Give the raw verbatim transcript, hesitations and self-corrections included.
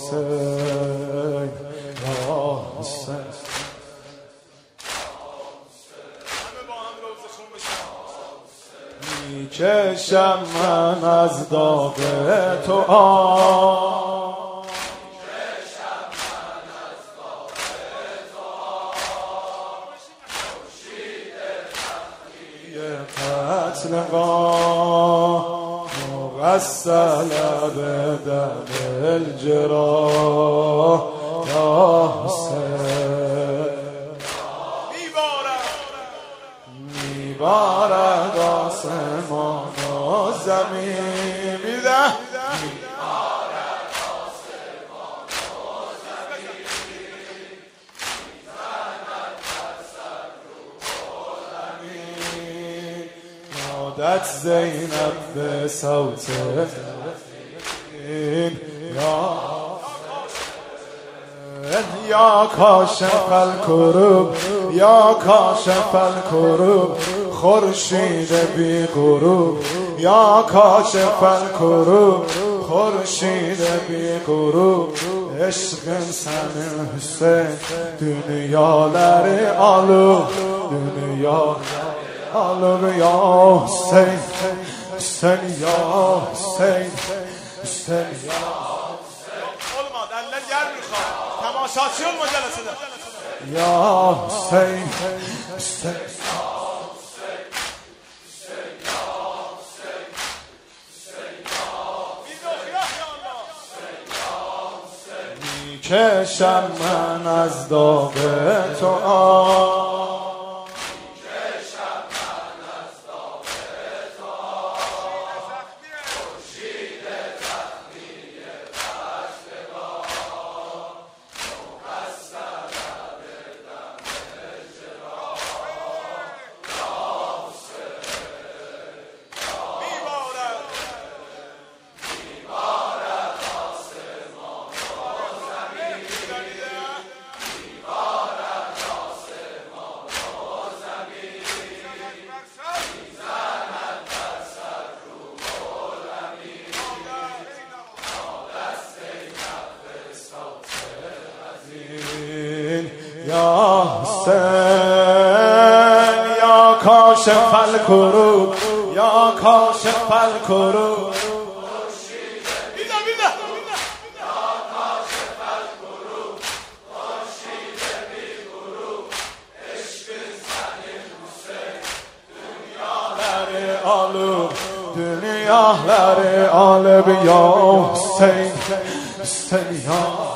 حسین یا حسین. میکشم من از داغ تو آه، میکشم من از داغ تو آه، خورشید قتل قام مغسل به دم الجراح یا حسین. میبارد آسمان و زمین، میده میبارد آسمان و زمین، میزند بر سر روح و زمین. نادت زینب به صوت این یا یا کاشف الکروب، یا کاشف الکروب، خورشید بی غروب، یا کاشف الکروب، خورشید بی غروب. عشق سن حسین دنیاları alır، dünyaları alır ya Hüseyin، Hüseyin ya Hüseyin، Hüseyin ya. Olmadı, eller yer mikhwad. Tamaşaçı olma جلسede. Ya Hüseyin، Hüseyin. میکشم من از داغ تو آه، میکشم من از داغ تو آه، خورشید زخمی خشتگاه، مغسل به دم الجراح یا حسین یا حسین. میبارد آسمان و زمین، میبارد آسمان و زمین، میزند بر سر روح و زمین. نادت زینب به صوت حزین، یا حسین یا کاشف الکروب، یا کاشف الکروب. Billah billah. یا کاشف الکروب، خورشید بی غروب. عشق زن حسین دنیاları alır، dünyaları alır ya Hüseyin، Hüseyin ya.